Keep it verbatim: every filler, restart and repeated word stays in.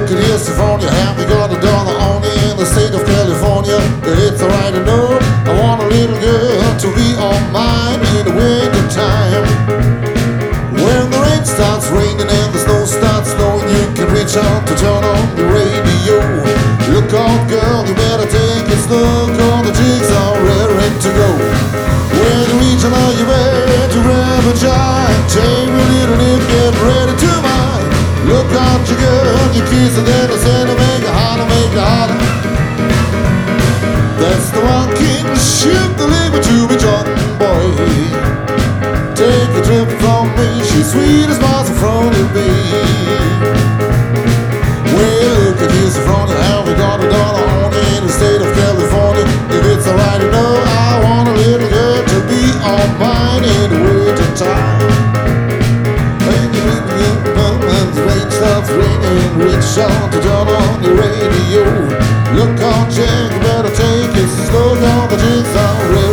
look at this phone you have. You got a dollar only in the state of California. It's alright to know I want a little girl to be all mine in the winter time. When the rain starts raining and the snow starts snowing, you can reach out to turn on the radio. Look out, girl, you better take it slow, cause the jigs are ready to go. When you reach out, you better grab a giant. Take a little nip, get ready to mine. Look out, you girl, you kiss and then I said to make it holler, make it holler. That's the one king, shoot the liver to me, John boy. Take a trip from me, she's sweet as miles in front of me. Well, look at this in front of how we got a dollar on in the state of California. If it's alright, you know I want a little girl to be all mine in the winter time. When you read the moment, the rain starts raining, reach out to turn on the radio. Look out, Jack, you better take it slow down, the jigs are ready.